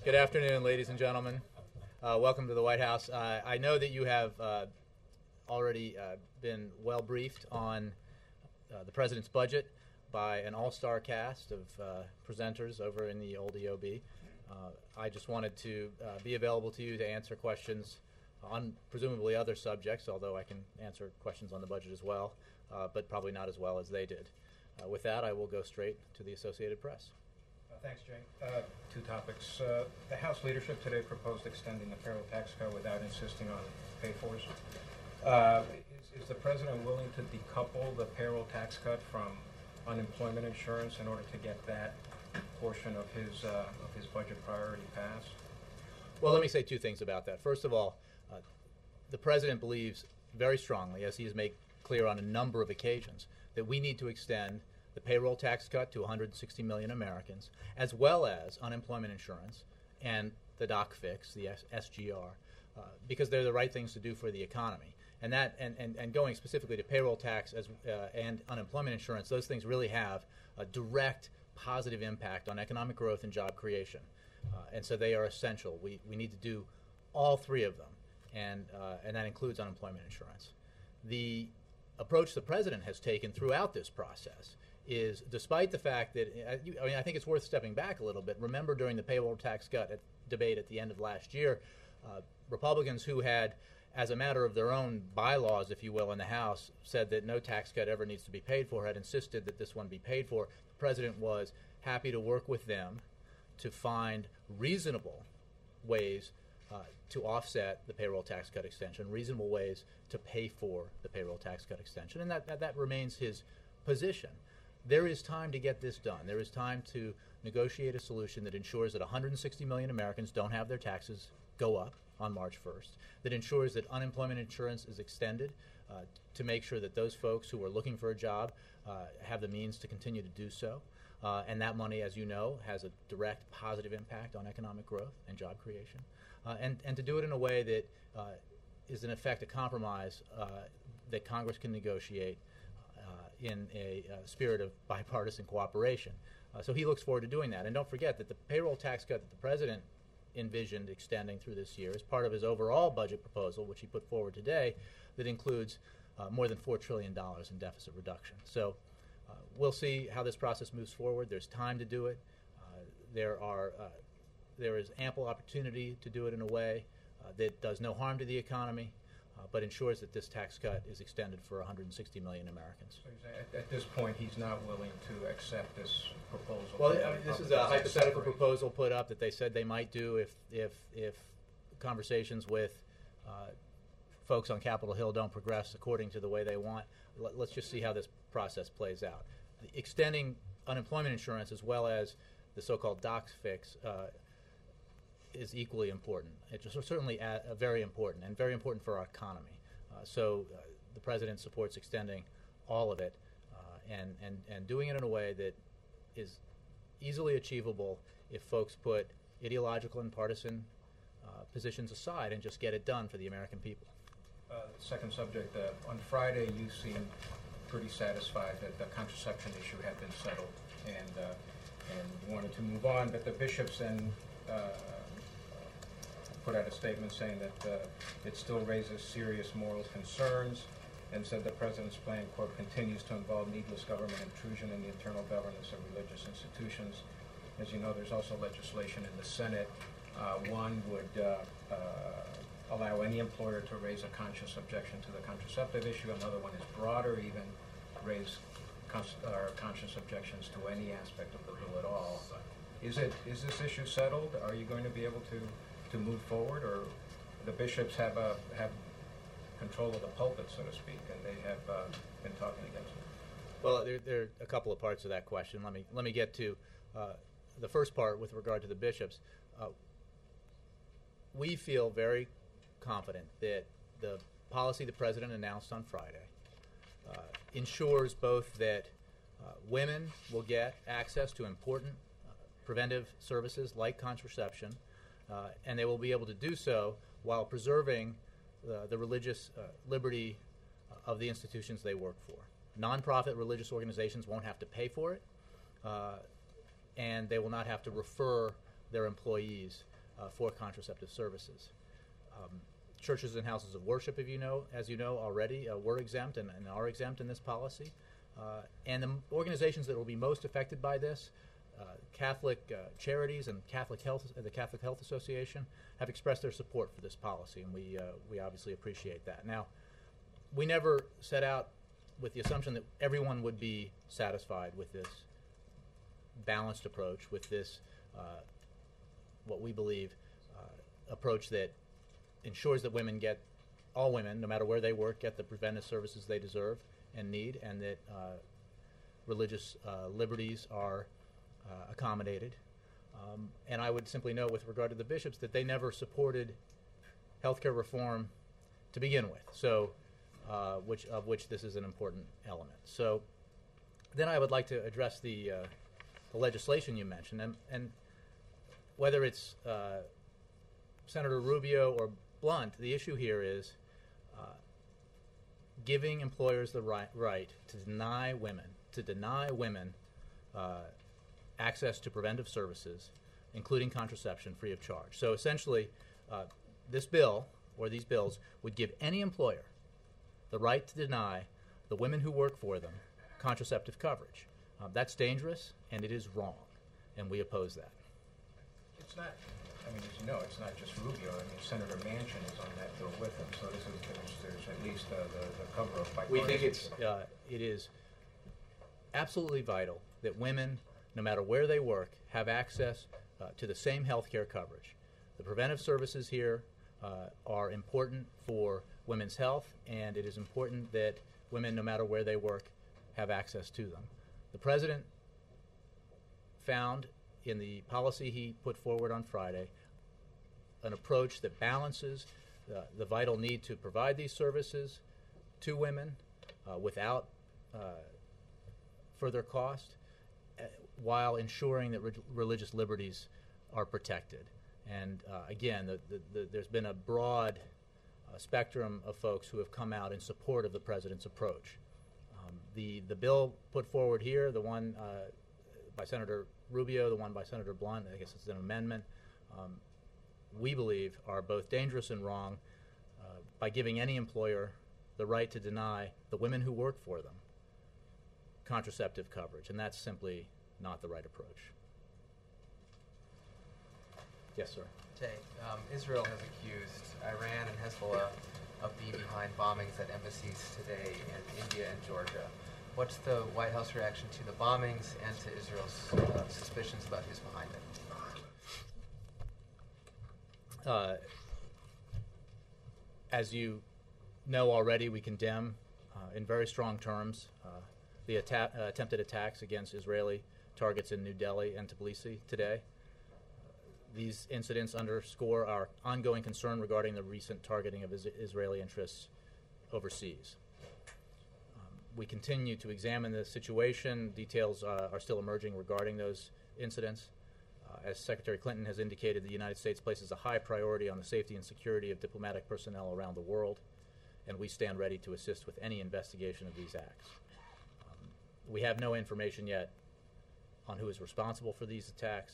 Good afternoon, ladies and gentlemen. Welcome to the White House. I know that you have already been well briefed on the President's budget by an all-star cast of presenters over in the old EOB. I just wanted to be available to you to answer questions on presumably other subjects, although I can answer questions on the budget as well, but probably not as well as they did. With that, I will go straight to the Associated Press. Thanks, Jay. Two topics. The House leadership today proposed extending the payroll tax cut without insisting on pay-fors. Is the President willing to decouple the payroll tax cut from unemployment insurance in order to get that portion of his budget priority passed? Well, let me say two things about that. First of all, the President believes very strongly, as he has made clear on a number of occasions, that we need to extend the payroll tax cut to 160 million Americans, as well as unemployment insurance and the doc fix, the SGR, because they're the right things to do for the economy. And that, and going specifically to payroll tax and unemployment insurance, those things really have a direct positive impact on economic growth and job creation. And so they are essential. We need to do all three of them, and that includes unemployment insurance. The approach the President has taken throughout this process is, despite the fact that, I think it's worth stepping back a little bit. Remember, during the payroll tax cut debate at the end of last year, Republicans who had, as a matter of their own bylaws, if you will, in the House, said that no tax cut ever needs to be paid for, had insisted that this one be paid for. The President was happy to work with them to find reasonable ways to offset the payroll tax cut extension, reasonable ways to pay for the payroll tax cut extension, and that remains his position. There is time to get this done. There is time to negotiate a solution that ensures that 160 million Americans don't have their taxes go up on March 1st, that ensures that unemployment insurance is extended to make sure that those folks who are looking for a job have the means to continue to do so. And that money, as you know, has a direct positive impact on economic growth and job creation. And to do it in a way that is, in effect, a compromise that Congress can negotiate in a spirit of bipartisan cooperation. So he looks forward to doing that. And don't forget that the payroll tax cut that the President envisioned extending through this year is part of his overall budget proposal, which he put forward today, that includes more than $4 trillion in deficit reduction. So we'll see how this process moves forward. There's time to do it. There is ample opportunity to do it in a way that does no harm to the economy, but ensures that this tax cut is extended for 160 million Americans. So at this point, he's not willing to accept this proposal? Well, this is a hypothetical proposal put up that they said they might do if conversations with folks on Capitol Hill don't progress according to the way they want. Let's just see how this process plays out. Extending unemployment insurance as well as the so-called doc fix is equally important. It's certainly very important, and very important for our economy. So the President supports extending all of it and doing it in a way that is easily achievable if folks put ideological and partisan positions aside and just get it done for the American people. Second subject, on Friday you seemed pretty satisfied that the contraception issue had been settled and wanted to move on, but the bishops then put out a statement saying that it still raises serious moral concerns, and said the President's plan, quote, continues to involve needless government intrusion in the internal governance of religious institutions. As you know, there's also legislation in the Senate. One would allow any employer to raise a conscious objection to the contraceptive issue. Another one is broader, even raise conscious objections to any aspect of the bill at all. Is this issue settled? Are you going to be able to move forward, or the bishops have control of the pulpit, so to speak, and they have been talking against it? Well, there are a couple of parts to that question. Let me get to the first part with regard to the bishops. We feel very confident that the policy the President announced on Friday ensures both that women will get access to important preventive services like contraception, and they will be able to do so while preserving the religious liberty of the institutions they work for. Nonprofit religious organizations won't have to pay for it, and they will not have to refer their employees for contraceptive services. Churches and houses of worship, as you know already, were exempt and are exempt in this policy. And the organizations that will be most affected by this, Catholic charities and the Catholic Health Association, have expressed their support for this policy, and we obviously appreciate that. Now, we never set out with the assumption that everyone would be satisfied with this balanced approach, with this what we believe approach that ensures that all women, no matter where they work, get the preventive services they deserve and need, and that religious liberties are accommodated. And I would simply note, with regard to the bishops, that they never supported healthcare reform to begin with, so of which this is an important element. So then I would like to address the legislation you mentioned, and whether it's Senator Rubio or Blunt, the issue here is giving employers the right to deny women access to preventive services, including contraception, free of charge. So essentially, this bill or these bills would give any employer the right to deny the women who work for them contraceptive coverage. That's dangerous, and it is wrong, and we oppose that. It's not, I mean, as you know, it's not just Rubio. I mean, Senator Manchin is on that bill with him, so there's at least the cover of bipartisan. We think it is absolutely vital that women, no matter where they work, have access to the same health care coverage. The preventive services here are important for women's health, and it is important that women, no matter where they work, have access to them. The President found in the policy he put forward on Friday an approach that balances the vital need to provide these services to women without further cost, while ensuring that religious liberties are protected. And again, there's been a broad spectrum of folks who have come out in support of the President's approach. The bill put forward here, the one by Senator Rubio, the one by Senator Blunt, I guess it's an amendment, we believe are both dangerous and wrong by giving any employer the right to deny the women who work for them contraceptive coverage, and that's simply not the right approach. Yes, sir. Jay, Israel has accused Iran and Hezbollah of being behind bombings at embassies today in India and Georgia. What's the White House reaction to the bombings and to Israel's suspicions about who's behind it? As you know already, we condemn in very strong terms the attempted attacks against Israeli targets in New Delhi and Tbilisi today. These incidents underscore our ongoing concern regarding the recent targeting of Israeli interests overseas. We continue to examine the situation. Details are still emerging regarding those incidents. As Secretary Clinton has indicated, the United States places a high priority on the safety and security of diplomatic personnel around the world, and we stand ready to assist with any investigation of these acts. We have no information yet on who is responsible for these attacks,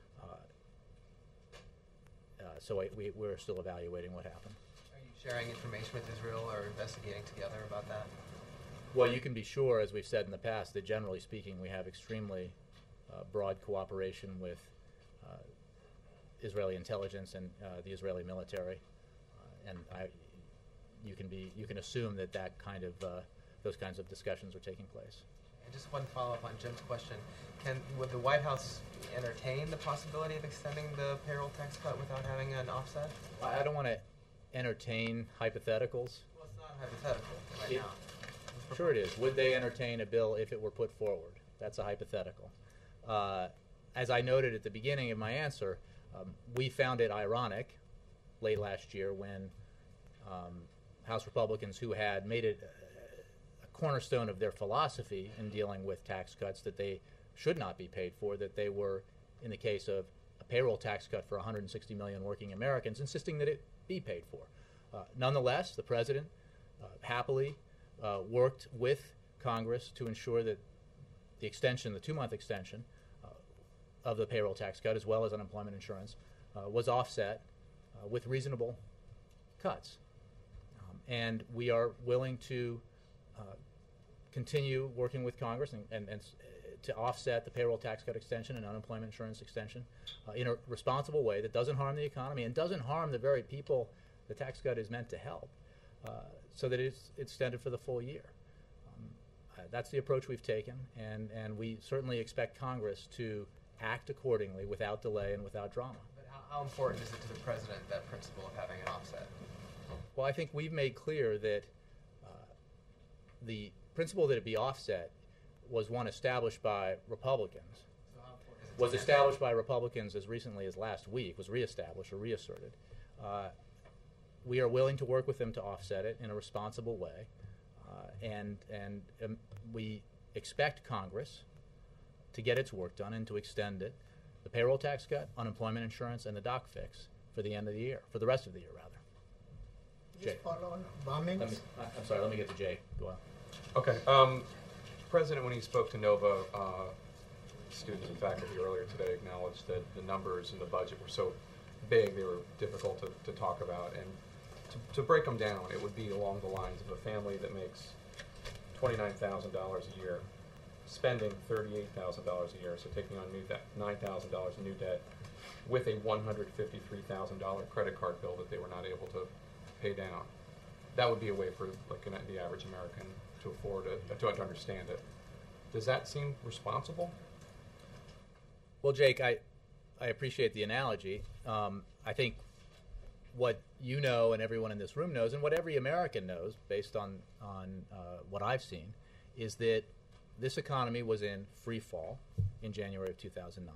so we're still evaluating what happened. Are you sharing information with Israel or investigating together about that? Well, you can be sure, as we've said in the past, that generally speaking, we have extremely broad cooperation with Israeli intelligence and the Israeli military, and you can assume that those kinds of discussions are taking place. And just one follow-up on Jim's question: would the White House entertain the possibility of extending the payroll tax cut without having an offset? I don't want to entertain hypotheticals. Well, it's not hypothetical right now. Sure it is. Would they entertain a bill if it were put forward? That's a hypothetical. As I noted at the beginning of my answer, we found it ironic late last year when House Republicans who had made it a cornerstone of their philosophy in dealing with tax cuts that they should not be paid for, that they were, in the case of a payroll tax cut for 160 million working Americans, insisting that it be paid for. Nonetheless, the President happily worked with Congress to ensure that the 2-month extension of the payroll tax cut, as well as unemployment insurance, was offset with reasonable cuts. And we are willing to continue working with Congress and to offset the payroll tax cut extension and unemployment insurance extension in a responsible way that doesn't harm the economy and doesn't harm the very people the tax cut is meant to help, so that it's extended for the full year. That's the approach we've taken, and we certainly expect Congress to act accordingly without delay and without drama. But how important is it to the president, that principle of having an offset? Well, I think we've made clear that the principle that it be offset was one established by Republicans. So how important is it? Was established by Republicans as recently as last week, was reestablished or reasserted. We are willing to work with them to offset it in a responsible way, and we expect Congress to get its work done and to extend it, the payroll tax cut, unemployment insurance, and the doc fix for the end of the year, for the rest of the year, rather. Just follow on bombings. I'm sorry, let me get to Jay. Go on. Okay. President, when he spoke to NOVA students and faculty earlier today, acknowledged that the numbers in the budget were so big they were difficult to talk about. And to break them down, it would be along the lines of a family that makes $29,000 a year, spending $38,000 a year, so taking on new debt, $9,000 in new debt, with a $153,000 credit card bill that they were not able to pay down. That would be a way for the average American to afford it, to understand it. Does that seem responsible? Well, Jake, I appreciate the analogy. I think what you know and everyone in this room knows, and what every American knows, based on what I've seen, is that this economy was in free fall in January of 2009.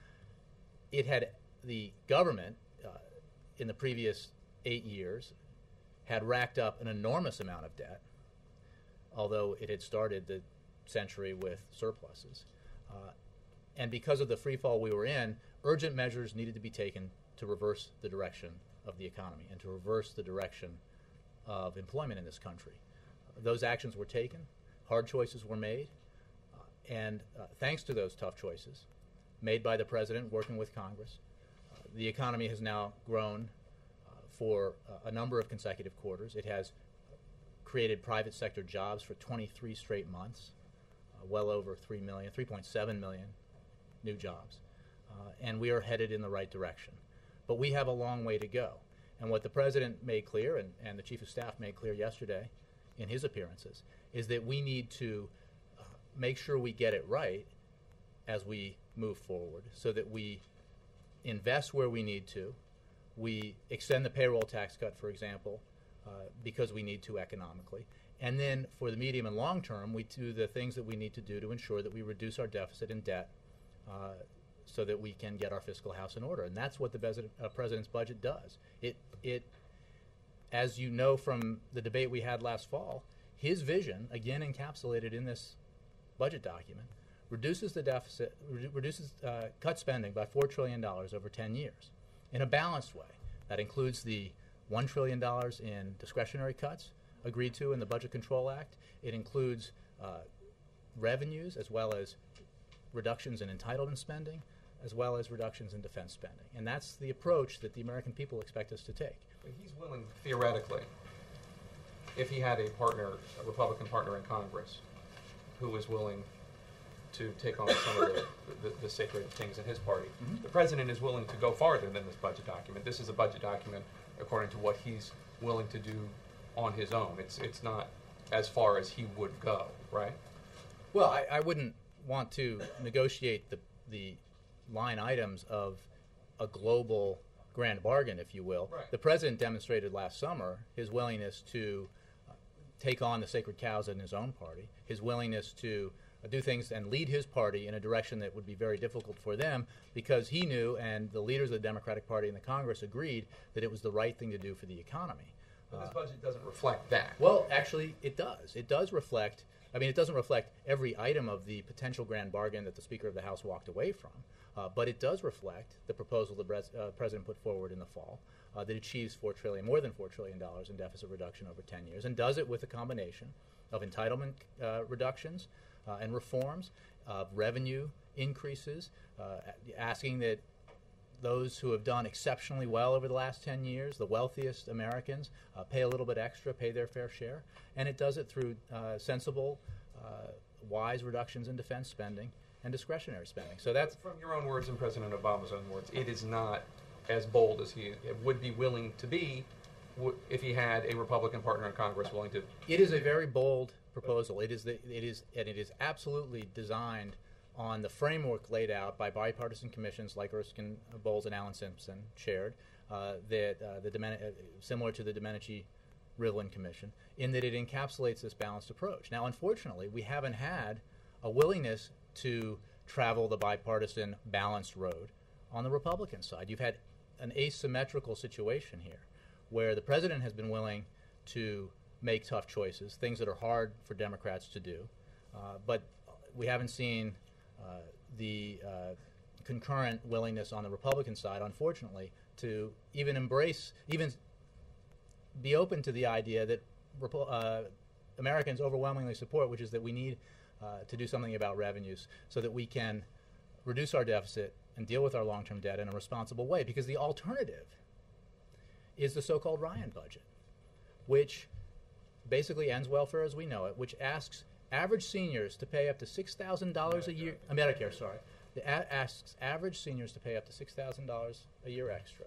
It had the government in the previous 8 years had racked up an enormous amount of debt, although it had started the century with surpluses. And because of the free fall we were in, urgent measures needed to be taken to reverse the direction of the economy and to reverse the direction of employment in this country. Those actions were taken, hard choices were made, and thanks to those tough choices made by the president working with Congress, the economy has now grown for a number of consecutive quarters. It has created private sector jobs for 23 straight months, well over 3.7 million new jobs. And we are headed in the right direction. But we have a long way to go. And what the president made clear, and the chief of staff made clear yesterday in his appearances, is that we need to make sure we get it right as we move forward, so that we invest where we need to. We extend the payroll tax cut, for example, because we need to economically. And then for the medium and long term, we do the things that we need to do to ensure that we reduce our deficit and debt so that we can get our fiscal house in order. And that's what the president's budget does. It, as you know from the debate we had last fall, his vision, again encapsulated in this budget document, reduces the deficit, cuts spending by $4 trillion over 10 years in a balanced way. That includes the $1 trillion in discretionary cuts agreed to in the Budget Control Act. It includes revenues as well as reductions in entitlement spending, as well as reductions in defense spending. And that's the approach that the American people expect us to take. But he's willing, theoretically, if he had a Republican partner in Congress, who was willing to take on some of the sacred things in his party. Mm-hmm. The president is willing to go farther than this budget document. This is a budget document according to what he's willing to do on his own. It's not as far as he would go, right? Well, I wouldn't want to negotiate the line items of a global grand bargain, if you will. Right. The president demonstrated last summer his willingness to take on the sacred cows in his own party, his willingness to do things and lead his party in a direction that would be very difficult for them, because he knew, and the leaders of the Democratic Party and the Congress agreed, that it was the right thing to do for the economy. But this budget doesn't reflect that. Well, actually, it does. It does reflect, it doesn't reflect every item of the potential grand bargain that the Speaker of the House walked away from, but it does reflect the proposal the President put forward in the fall that achieves more than $4 trillion in deficit reduction over 10 years, and does it with a combination of entitlement reductions and reforms, revenue increases, asking that those who have done exceptionally well over the last 10 years, the wealthiest Americans, pay a little bit extra, pay their fair share, and it does it through sensible, wise reductions in defense spending and discretionary spending. So that's From your own words and President Obama's own words, it is not as bold as he would be willing to be if he had a Republican partner in Congress willing to. It is a very bold proposal. It is absolutely designed on the framework laid out by bipartisan commissions like Erskine Bowles and Alan Simpson chaired, similar to the Domenici-Rivlin Commission, in that it encapsulates this balanced approach. Now, unfortunately, we haven't had a willingness to travel the bipartisan balanced road on the Republican side. You've had an asymmetrical situation here where the president has been willing to make tough choices, things that are hard for Democrats to do, but we haven't seen the concurrent willingness on the Republican side, unfortunately, to even embrace, even be open to the idea that Americans overwhelmingly support, which is that we need to do something about revenues so that we can reduce our deficit and deal with our long-term debt in a responsible way. Because the alternative is the so-called Ryan budget, which basically ends welfare as we know it, which asks average seniors to pay up to $6,000 a year. Medicare, sorry. It asks average seniors to pay up to $6,000 a year extra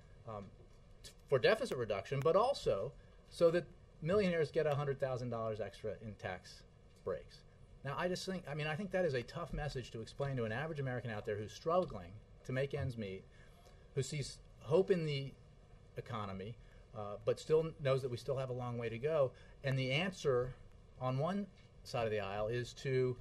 for deficit reduction, but also so that millionaires get $100,000 extra in tax breaks. Now, I think that is a tough message to explain to an average American out there who's struggling to make ends meet, who sees hope in the economy, but still knows that we still have a long way to go. And the answer on one side of the aisle is to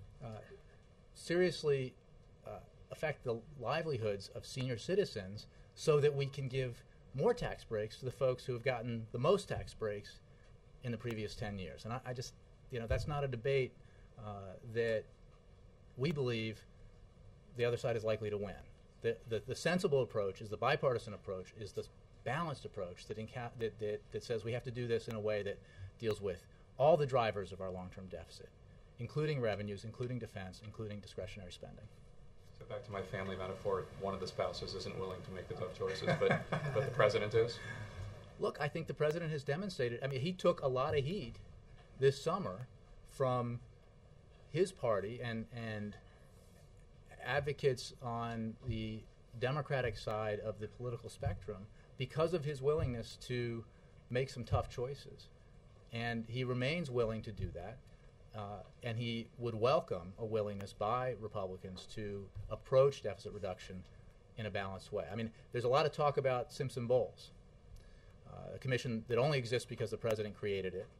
seriously affect the livelihoods of senior citizens so that we can give more tax breaks to the folks who have gotten the most tax breaks in the previous 10 years. And I just, that's not a debate that we believe the other side is likely to win. The sensible approach is the bipartisan approach, is the balanced approach that says we have to do this in a way that deals with all the drivers of our long-term deficit, including revenues, including defense, including discretionary spending. So back to my family metaphor, one of the spouses isn't willing to make the tough choices, but the president is? Look, I think the president has demonstrated, he took a lot of heat this summer from his party and advocates on the Democratic side of the political spectrum because of his willingness to make some tough choices. And he remains willing to do that, and he would welcome a willingness by Republicans to approach deficit reduction in a balanced way. There's a lot of talk about Simpson-Bowles, a commission that only exists because the president created it,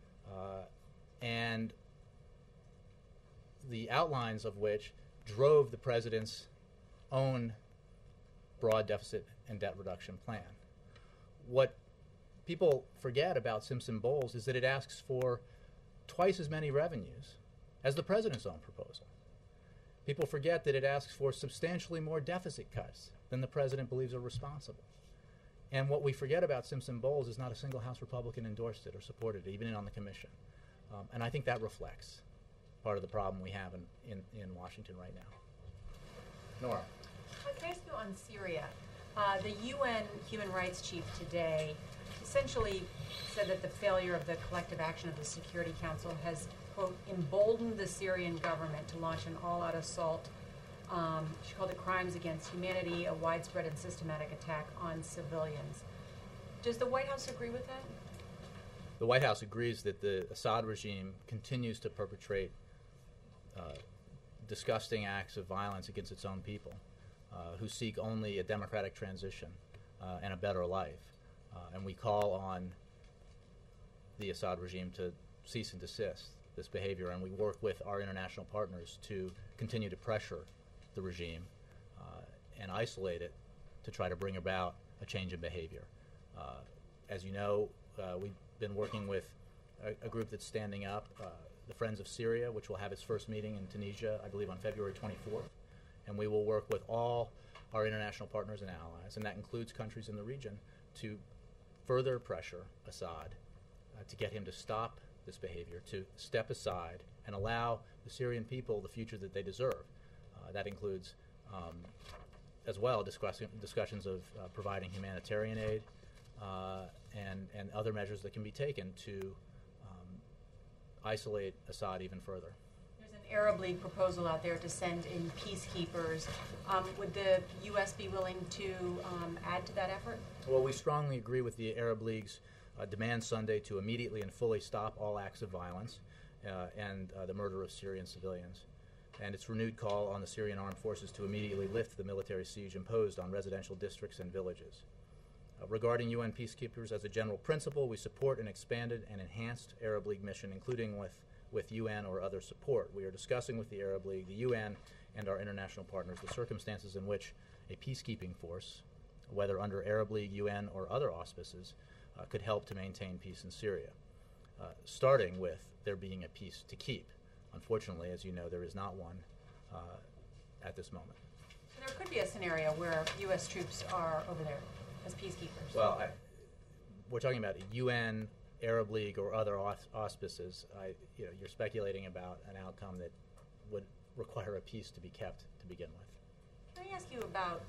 and the outlines of which drove the president's own broad deficit and debt reduction plan. What people forget about Simpson-Bowles is that it asks for twice as many revenues as the president's own proposal. People forget that it asks for substantially more deficit cuts than the president believes are responsible. And what we forget about Simpson-Bowles is not a single House Republican endorsed it or supported it, even on the commission. And I think that reflects part of the problem we have in Washington right now. Nora. Can I ask you on Syria? The UN Human Rights Chief today essentially said that the failure of the collective action of the Security Council has, quote, emboldened the Syrian government to launch an all-out assault. She called it crimes against humanity, a widespread and systematic attack on civilians. Does the White House agree with that? The White House agrees that the Assad regime continues to perpetrate disgusting acts of violence against its own people who seek only a democratic transition and a better life. And we call on the Assad regime to cease and desist this behavior, and we work with our international partners to continue to pressure the regime and isolate it to try to bring about a change in behavior. As you know, we've been working with a group that's standing up, the Friends of Syria, which will have its first meeting in Tunisia, I believe, on February 24th. And we will work with all our international partners and allies, and that includes countries in the region, to further pressure Assad to get him to stop this behavior, to step aside and allow the Syrian people the future that they deserve. That includes as well discussions of providing humanitarian aid and other measures that can be taken to isolate Assad even further. There's an Arab League proposal out there to send in peacekeepers. Would the U.S. be willing to add to that effort? Well, we strongly agree with the Arab League's demand Sunday to immediately and fully stop all acts of violence and the murder of Syrian civilians, and its renewed call on the Syrian armed forces to immediately lift the military siege imposed on residential districts and villages. Regarding UN peacekeepers, as a general principle, we support an expanded and enhanced Arab League mission, including with UN or other support. We are discussing with the Arab League, the UN, and our international partners the circumstances in which a peacekeeping force, whether under Arab League, UN, or other auspices, could help to maintain peace in Syria, starting with there being a peace to keep. Unfortunately, as you know, there is not one at this moment. So there could be a scenario where U.S. troops are over there as peacekeepers. Well, we're talking about a UN, Arab League, or other auspices. You're speculating about an outcome that would require a peace to be kept to begin with. Can I ask you about,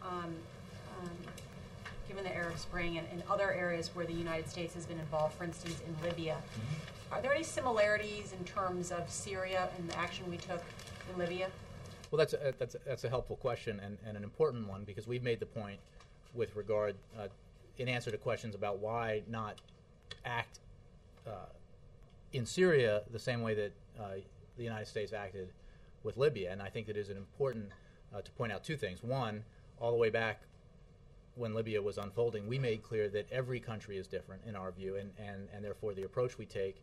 given the Arab Spring and other areas where the United States has been involved, for instance, in Libya, are there any similarities in terms of Syria and the action we took in Libya? Well, that's a helpful question and an important one, because we've made the point with regard, in answer to questions about why not act in Syria the same way that the United States acted with Libya. And I think it is important to point out two things. One, all the way back when Libya was unfolding, we made clear that every country is different in our view, and therefore the approach we take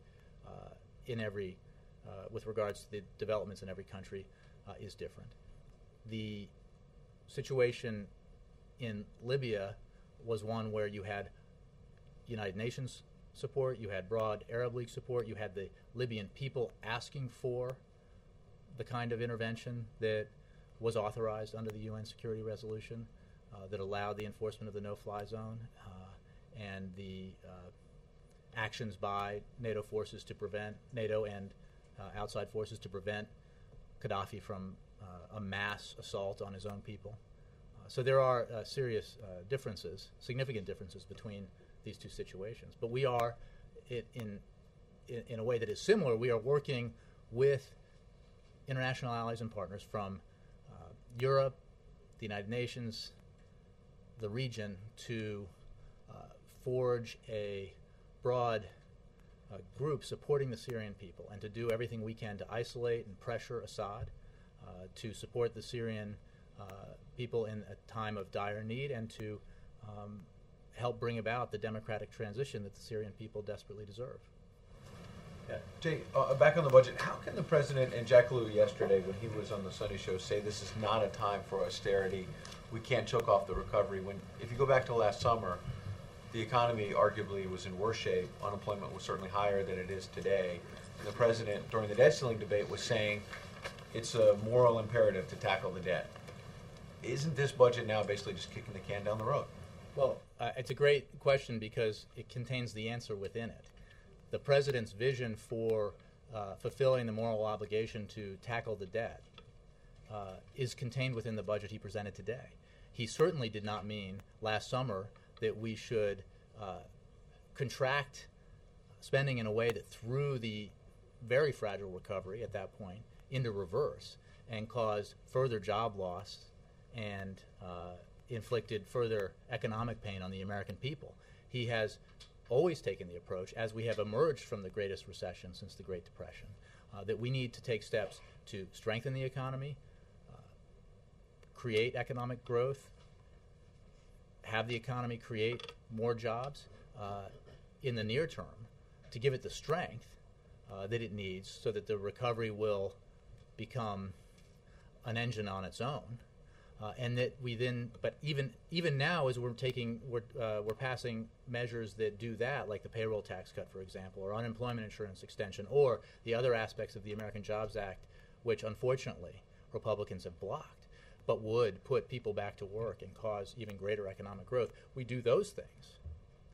with regards to the developments in every country is different. The situation in Libya was one where you had United Nations support, you had broad Arab League support, you had the Libyan people asking for the kind of intervention that was authorized under the UN Security Resolution that allowed the enforcement of the no-fly zone and the actions by NATO forces to prevent, NATO and outside forces to prevent Gaddafi from a mass assault on his own people. So there are serious differences, significant differences between these two situations. But we are, in a way that is similar, we are working with international allies and partners from Europe, the United Nations, the region, to forge a broad group supporting the Syrian people and to do everything we can to isolate and pressure Assad, to support the Syrian people in a time of dire need, and to help bring about the democratic transition that the Syrian people desperately deserve. Yeah. Jay, back on the budget, how can the president and Jack Lew yesterday, when he was on the Sunday show, say this is not a time for austerity, we can't choke off the recovery, when, if you go back to last summer, the economy arguably was in worse shape, unemployment was certainly higher than it is today, and the president, during the debt ceiling debate, was saying it's a moral imperative to tackle the debt. Isn't this budget now basically just kicking the can down the road? Well, it's a great question because it contains the answer within it. The president's vision for fulfilling the moral obligation to tackle the debt is contained within the budget he presented today. He certainly did not mean last summer that we should contract spending in a way that threw the very fragile recovery at that point into reverse and caused further job loss and inflicted further economic pain on the American people. He has always taken the approach, as we have emerged from the greatest recession since the Great Depression, that we need to take steps to strengthen the economy, create economic growth, have the economy create more jobs in the near term to give it the strength that it needs so that the recovery will become an engine on its own. And that we then, but even now, as we're passing measures that do that, like the payroll tax cut, for example, or unemployment insurance extension, or the other aspects of the American Jobs Act, which unfortunately Republicans have blocked, but would put people back to work and cause even greater economic growth. We do those things.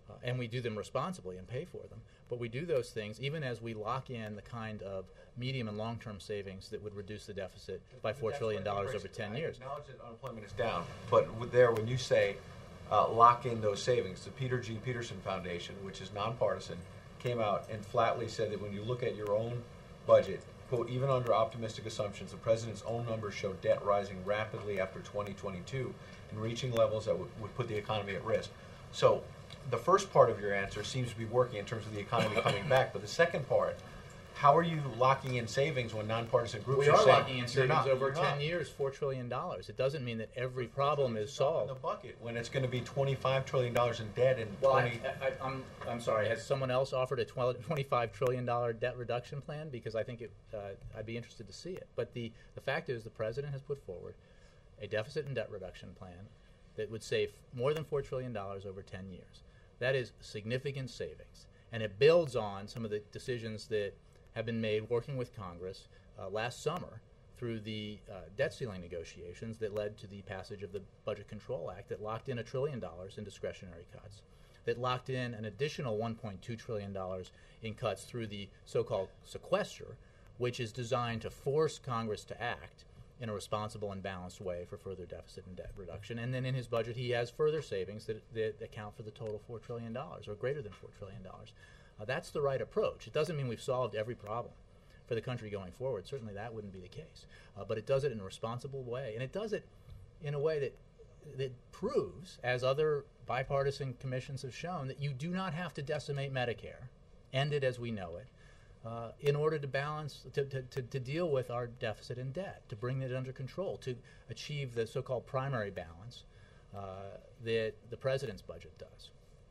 and we do them responsibly and pay for them. But we do those things even as we lock in the kind of medium and long-term savings that would reduce the deficit by $4 trillion over 10 years. I acknowledge that unemployment is down, but when you say lock in those savings, the Peter G. Peterson Foundation, which is nonpartisan, came out and flatly said that when you look at your own budget, quote, even under optimistic assumptions, the president's own numbers show debt rising rapidly after 2022 and reaching levels that would put the economy at risk. So the first part of your answer seems to be working in terms of the economy coming back, but the second part, how are you locking in savings when nonpartisan groups We are are saying locking in you're savings not, over you're 10 not. years, $4 trillion. It doesn't mean that every problem is In solved. the bucket when it's going to be $25 trillion in debt in Well, 20. I'm sorry. Has someone else offered a $25 trillion debt reduction plan? Because I think I'd be interested to see it. But the fact is, the president has put forward a deficit and debt reduction plan that would save more than $4 trillion over 10 years. That is significant savings, and it builds on some of the decisions that have been made working with Congress last summer through the debt ceiling negotiations that led to the passage of the Budget Control Act that locked in $1 trillion in discretionary cuts, that locked in an additional $1.2 trillion in cuts through the so-called sequester, which is designed to force Congress to act in a responsible and balanced way for further deficit and debt reduction. And then in his budget, he has further savings that account for the total $4 trillion, or greater than $4 trillion. That's the right approach. It doesn't mean we've solved every problem for the country going forward. Certainly that wouldn't be the case. But it does it in a responsible way. And it does it in a way that proves, as other bipartisan commissions have shown, that you do not have to decimate Medicare, end it as we know it, in order to balance, to deal with our deficit and debt, to bring it under control, to achieve the so-called primary balance that the president's budget does.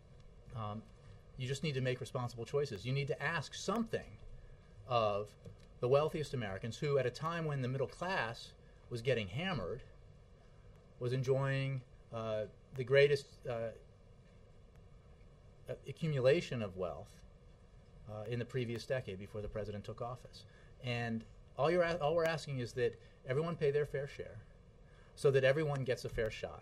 You just need to make responsible choices. You need to ask something of the wealthiest Americans who, at a time when the middle class was getting hammered, was enjoying the greatest accumulation of wealth in the previous decade before the president took office. And all we're asking is that everyone pay their fair share so that everyone gets a fair shot.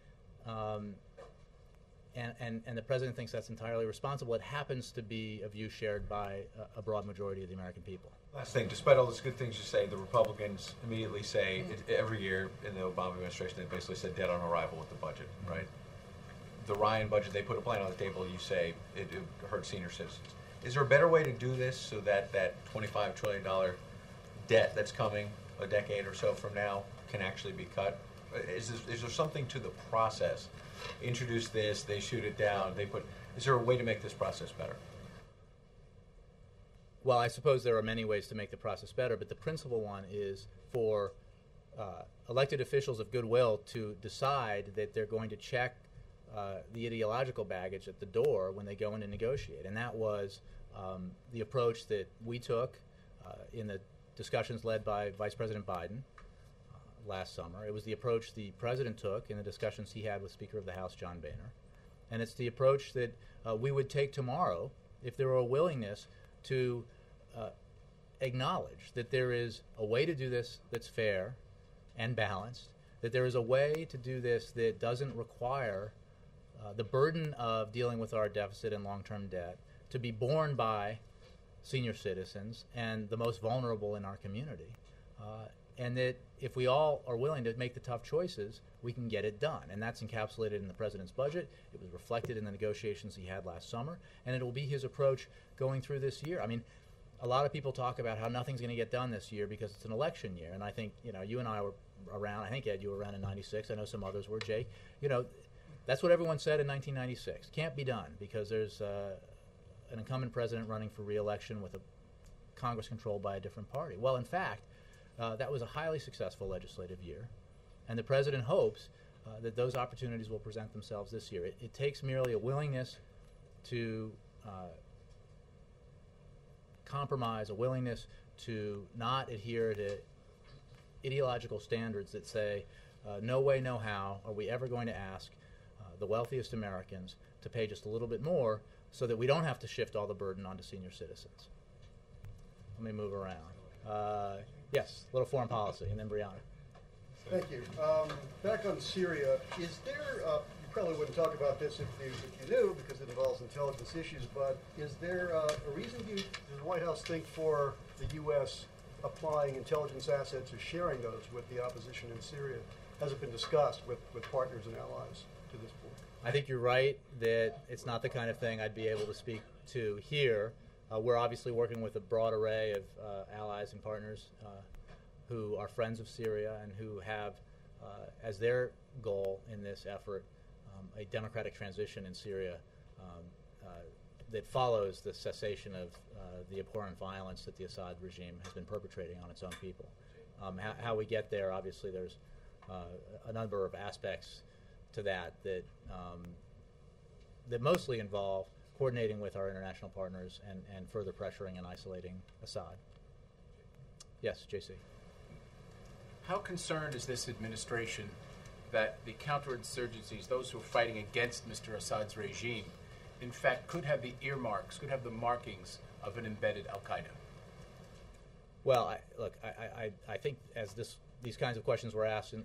And the president thinks that's entirely responsible. It happens to be a view shared by a broad majority of the American people. Last thing, despite all those good things you say, the Republicans immediately say every year in the Obama administration they basically said dead on arrival with the budget, right? The Ryan budget, they put a plan on the table, you say it hurts senior citizens. Is there a better way to do this so that that $25 trillion debt that's coming a decade or so from now can actually be cut? Is there something to the process? Introduce this, they shoot it down, is there a way to make this process better? Well, I suppose there are many ways to make the process better, but the principal one is for elected officials of goodwill to decide that they're going to check the ideological baggage at the door when they go in to negotiate. And that was the approach that we took in the discussions led by Vice President Biden last summer. It was the approach the president took in the discussions he had with Speaker of the House John Boehner. And it's the approach that we would take tomorrow if there were a willingness to acknowledge that there is a way to do this that's fair and balanced, that there is a way to do this that doesn't require the burden of dealing with our deficit and long-term debt to be borne by senior citizens and the most vulnerable in our community. And that if we all are willing to make the tough choices, we can get it done. And that's encapsulated in the president's budget. It was reflected in the negotiations he had last summer. And it will be his approach going through this year. I mean, a lot of people talk about how nothing's going to get done this year because it's an election year. And I think, you and I were around. I think, Ed, you were around in 96. I know some others were. Jake, that's what everyone said in 1996. Can't be done because there's an incumbent president running for re-election with a Congress controlled by a different party. Well, in fact, that was a highly successful legislative year, and the president hopes that those opportunities will present themselves this year. It takes merely a willingness to compromise, a willingness to not adhere to ideological standards that say, no way, no how are we ever going to ask the wealthiest Americans to pay just a little bit more so that we don't have to shift all the burden onto senior citizens. Let me move around. Yes, a little foreign policy, and then Brianna. Thank you. Back on Syria, is there, probably wouldn't talk about this if you knew, because it involves intelligence issues, but is there a reason does the White House think for the U.S. applying intelligence assets or sharing those with the opposition in Syria? Has it been discussed with partners and allies to this point? I think you're right that it's not the kind of thing I'd be able to speak to here. We're obviously working with a broad array of allies and partners who are friends of Syria and who have as their goal in this effort a democratic transition in Syria that follows the cessation of the abhorrent violence that the Assad regime has been perpetrating on its own people. How we get there, obviously, there's a number of aspects to that that mostly involve coordinating with our international partners and further pressuring and isolating Assad. Yes, JC. How concerned is this administration that the counterinsurgencies, those who are fighting against Mr. Assad's regime, in fact could have the earmarks, could have the markings of an embedded Al-Qaeda? Well, I think as these kinds of questions were asked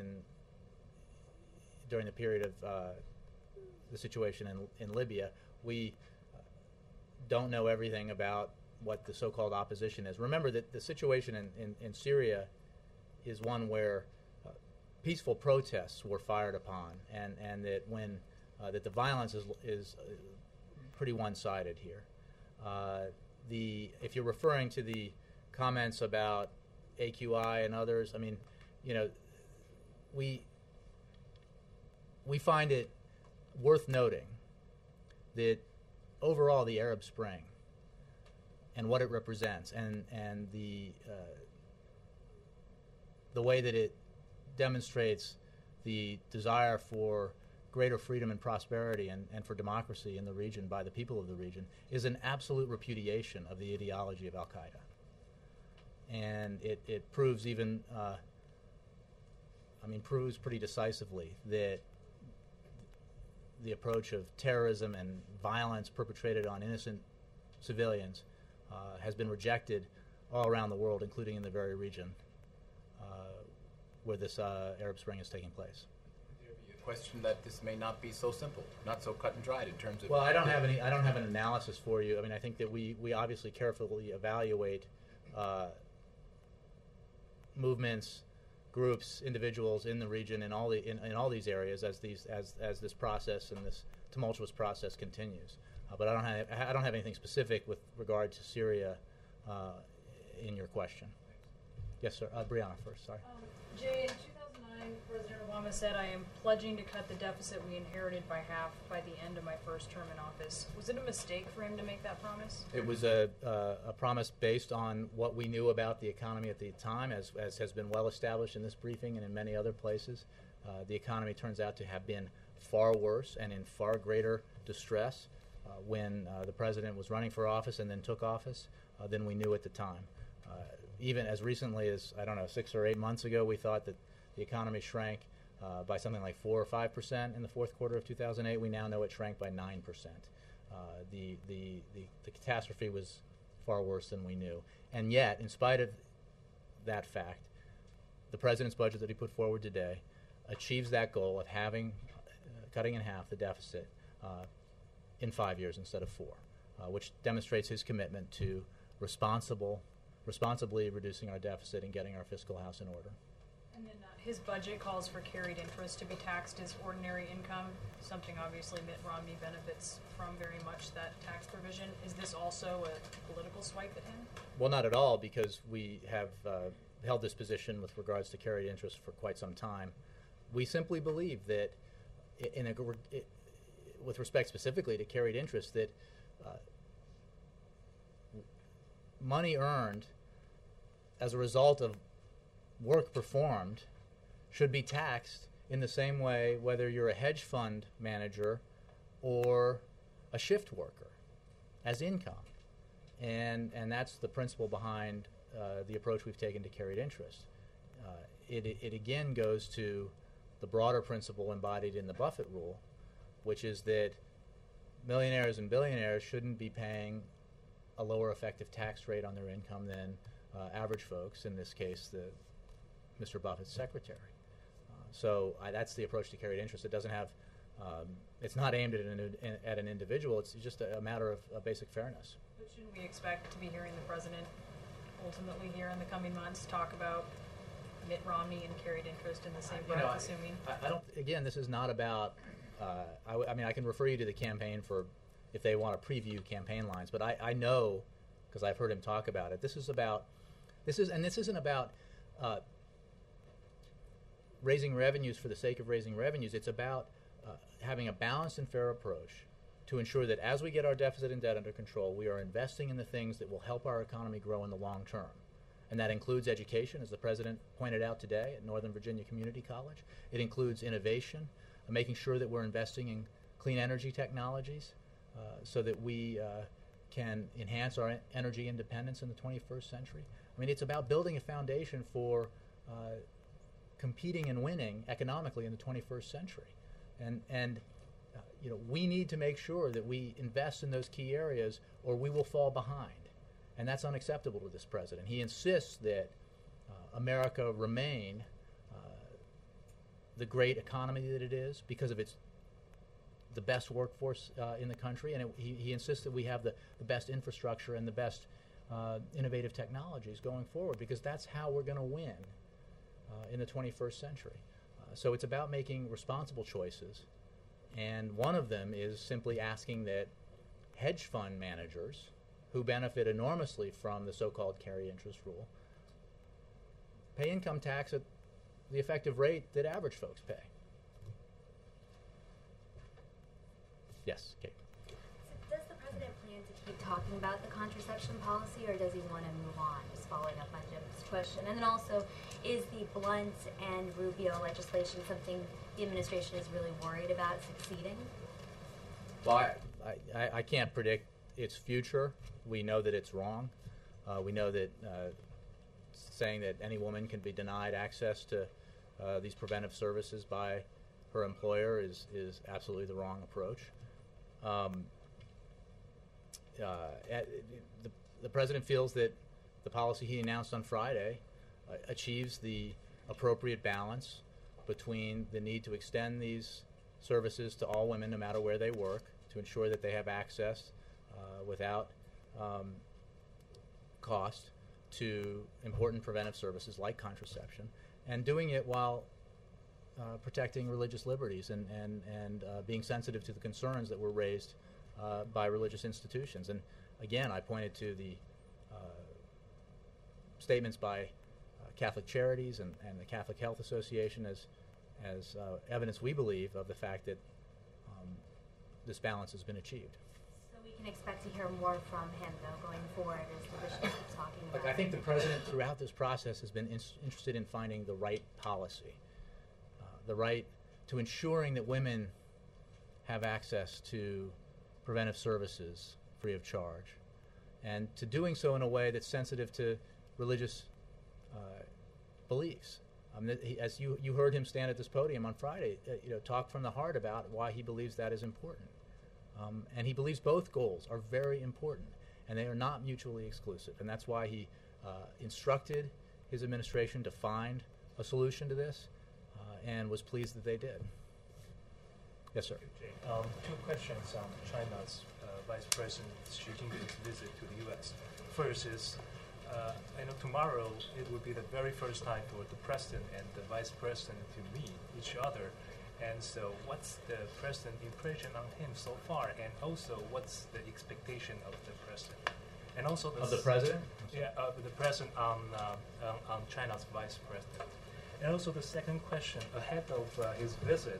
during the period of the situation in Libya, we don't know everything about what the so-called opposition is. Remember that the situation in Syria is one where peaceful protests were fired upon, and that when that the violence is pretty one-sided here. If you're referring to the comments about AQI and others, I mean, you know, we find it worth noting that overall the Arab Spring and what it represents and the way that it demonstrates the desire for greater freedom and prosperity and for democracy in the region by the people of the region is an absolute repudiation of the ideology of Al-Qaeda. And it proves proves pretty decisively that the approach of terrorism and violence perpetrated on innocent civilians has been rejected all around the world, including in the very region where this Arab Spring is taking place. There be a question that this may not be so simple, not so cut and dried in terms of. Well, I don't have an analysis for you. I mean, I think that we obviously carefully evaluate movements, groups, individuals in the region in all these areas as this process and this tumultuous process continues. But I don't have anything specific with regard to Syria in your question. Yes, sir. Brianna first. Sorry. Jay, in 2009, President Obama said, "I am pledging to cut the deficit we inherited by half by the end of my first term in office." Was it a mistake for him to make that promise? It was a promise based on what we knew about the economy at the time, as has been well established in this briefing and in many other places. The economy turns out to have been far worse and in far greater distress when the president was running for office and then took office than we knew at the time. Even as recently as, 6 or 8 months ago, we thought that the economy shrank by something like 4 or 5% in the fourth quarter of 2008. We now know it shrank by 9%. The catastrophe was far worse than we knew. And yet, in spite of that fact, the president's budget that he put forward today achieves that goal of cutting in half the deficit in 5 years instead of 4, which demonstrates his commitment to responsibly reducing our deficit and getting our fiscal house in order. And then his budget calls for carried interest to be taxed as ordinary income, something obviously Mitt Romney benefits from very much, that tax provision. Is this also a political swipe at him? Well, not at all, because we have held this position with regards to carried interest for quite some time. We simply believe that, with respect specifically to carried interest, that money earned as a result of work performed should be taxed in the same way whether you're a hedge fund manager or a shift worker as income. And that's the principle behind the approach we've taken to carried interest. It again goes to the broader principle embodied in the Buffett rule, which is that millionaires and billionaires shouldn't be paying a lower effective tax rate on their income than average folks, in this case, Mr. Buffett's secretary. So that's the approach to carried interest. It doesn't have It's not aimed at an individual. It's just a matter of basic fairness. But shouldn't we expect to be hearing the president ultimately here in the coming months talk about Mitt Romney and carried interest in the same breath, assuming? I don't. Again, this is not about. I mean, I can refer you to the campaign for if they want to preview campaign lines, but I know because I've heard him talk about it. This isn't about raising revenues for the sake of raising revenues. It's about having a balanced and fair approach to ensure that as we get our deficit and debt under control, we are investing in the things that will help our economy grow in the long term. And that includes education, as the president pointed out today at Northern Virginia Community College. It includes innovation, making sure that we're investing in clean energy technologies so that we can enhance our energy independence in the 21st century. I mean, it's about building a foundation for competing and winning economically in the 21st century. And we need to make sure that we invest in those key areas or we will fall behind. And that's unacceptable to this president. He insists that America remain the great economy that it is because of the best workforce in the country, and he insists that we have the best infrastructure and the best innovative technologies going forward because that's how we're going to win in the 21st century. So it's about making responsible choices, and one of them is simply asking that hedge fund managers who benefit enormously from the so-called carry interest rule pay income tax at the effective rate that average folks pay. Yes, Kate. So does the president plan to keep talking about the contraception policy, or does he want to move on? Just following up on Jim's question. And then also, is the Blunt and Rubio legislation something the administration is really worried about succeeding? Well, I can't predict its future. We know that it's wrong. We know that saying that any woman can be denied access to these preventive services by her employer is absolutely the wrong approach. The president feels that the policy he announced on Friday achieves the appropriate balance between the need to extend these services to all women no matter where they work, to ensure that they have access without cost to important preventive services like contraception, and doing it while protecting religious liberties and being sensitive to the concerns that were raised by religious institutions. And again, I pointed to the statements by Catholic Charities and the Catholic Health Association as evidence, we believe, of the fact that this balance has been achieved. So we can expect to hear more from him, though, going forward as the bishop keeps talking about. Look, I think the president, throughout this process, has been interested in finding the right policy, the right to ensuring that women have access to preventive services free of charge, and to doing so in a way that's sensitive to religious beliefs. As you heard him stand at this podium on Friday, talk from the heart about why he believes that is important. And he believes both goals are very important, and they are not mutually exclusive. And that's why he instructed his administration to find a solution to this, and was pleased that they did. Yes, sir. Two questions on China's Vice President Xi Jinping's visit to the U.S. First is, I know tomorrow it will be the very first time for the President and the Vice President to meet each other. And so what's the President's impression on him so far? And also, what's the expectation of the President? And also Of the President? Yeah, of the President on China's Vice President. And also the second question, ahead of his visit,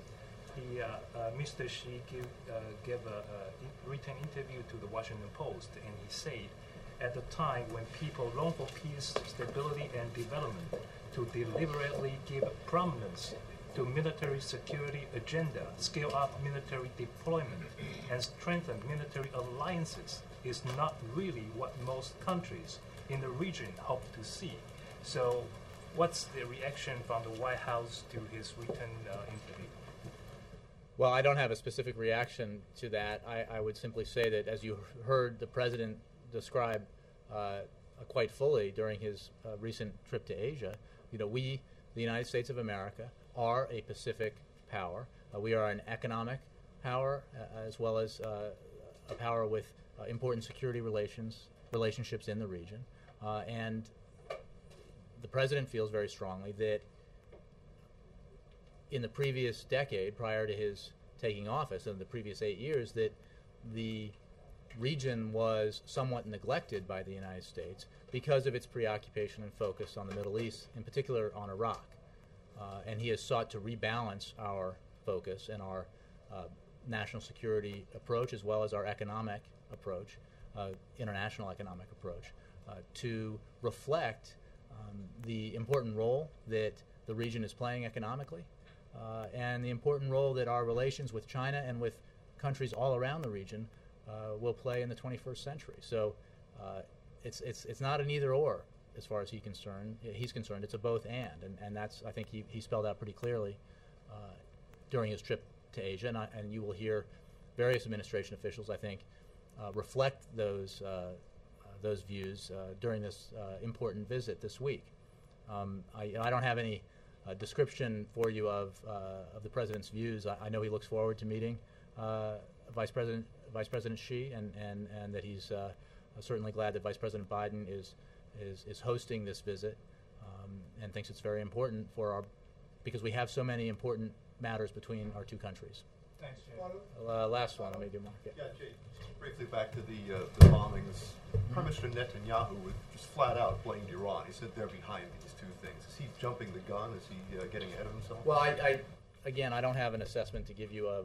Mr. Xi gave a written interview to the Washington Post, and he said, at the time when people long for peace, stability, and development, to deliberately give prominence to military security agenda, scale up military deployment, and strengthen military alliances is not really what most countries in the region hope to see. So what's the reaction from the White House to his written interview? Well, I don't have a specific reaction to that. I would simply say that, as you heard the President describe quite fully during his recent trip to Asia, we, the United States of America, are a Pacific power. We are an economic power as well as a power with important security relationships in the region. And the president feels very strongly that in the previous decade, prior to his taking office, in the previous 8 years, that the region was somewhat neglected by the United States because of its preoccupation and focus on the Middle East, in particular on Iraq. And he has sought to rebalance our focus and our national security approach as well as our economic approach, international economic approach, to reflect the important role that the region is playing economically and the important role that our relations with China and with countries all around the region will play in the 21st century. So it's not an either or as far as he's concerned. It's a both and that's, I think he spelled out pretty clearly during his trip to Asia, and you will hear various administration officials, I think, reflect those views during this important visit this week. I don't have any description for you of the president's views. I know he looks forward to meeting Vice President Xi, and that he's certainly glad that Vice President Biden is hosting this visit, and thinks it's very important because we have so many important matters between our two countries. Thanks, Jay. Last one, let me do Mark. Yeah, Jay, just briefly back to the bombings. Prime Minister Netanyahu just flat out blamed Iran. He said they're behind these two things. Is he jumping the gun? Is he getting ahead of himself? Well, I don't have an assessment to give you of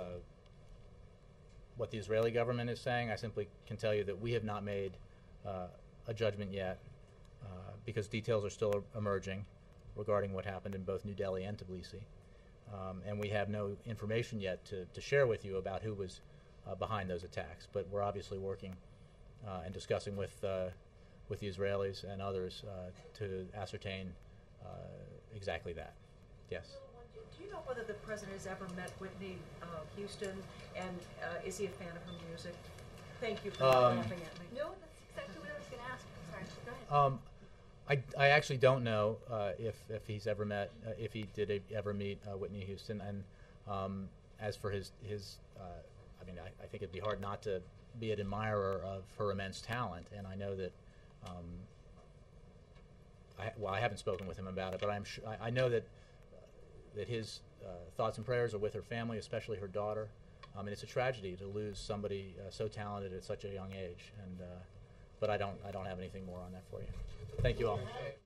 what the Israeli government is saying. I simply can tell you that we have not made a judgment yet because details are still emerging regarding what happened in both New Delhi and Tbilisi. And we have no information yet to share with you about who was behind those attacks. But we're obviously working and discussing with the Israelis and others to ascertain exactly that. Yes. Do you know whether the president has ever met Whitney Houston, and is he a fan of her music? Thank you for laughing at me. No, that's exactly what I was going to ask. Sorry, go ahead. I actually don't know if he's ever met, if he did ever meet Whitney Houston. And as for his I mean, I think it'd be hard not to be an admirer of her immense talent. And I know that, I haven't spoken with him about it, but I know that his thoughts and prayers are with her family, especially her daughter. And it's a tragedy to lose somebody so talented at such a young age. And but I don't have anything more on that for you. Thank you all.